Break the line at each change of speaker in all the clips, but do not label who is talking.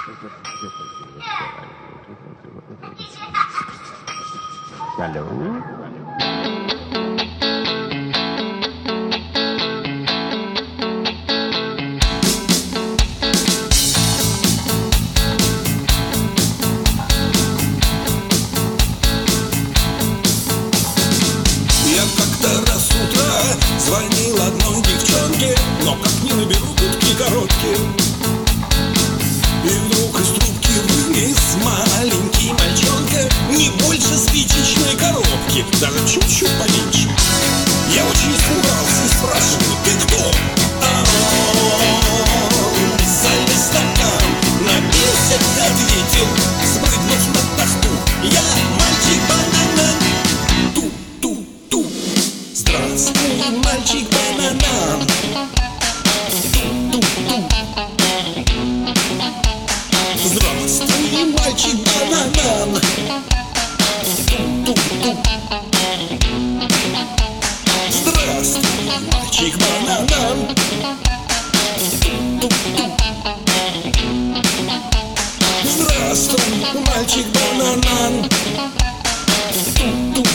Алло.
Звонил одной девчонке, но как не наберу гудки короткие. И вдруг из трубки вылез маленький мальчонка, не больше спичечной коробки, даже чуть-чуть поменьше. Я очень испугался и спрашиваю: ты кто? А он залез стакан, напился, ответил, спрыгнув на тахту: я мальчик-банан. Ту-ту-ту. Здравствуй, мальчик-банан. Ту-ту-ту. Здравствуй, мальчик-банан. Ту-ту-ту. Здравствуй, мальчик-банан. Ту-ту-ту. Здравствуй, мальчик-банан. Ту-ту-ту.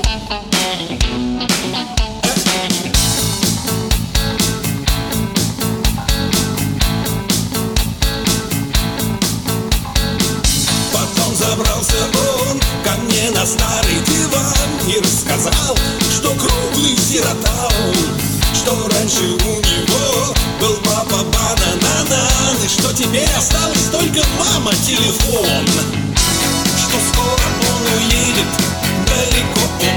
Забрался он ко мне на старый диван и рассказал, что круглый сирота он, что раньше у него был папа бананан, и что теперь осталась только мама телефон, что скоро он уедет далеко.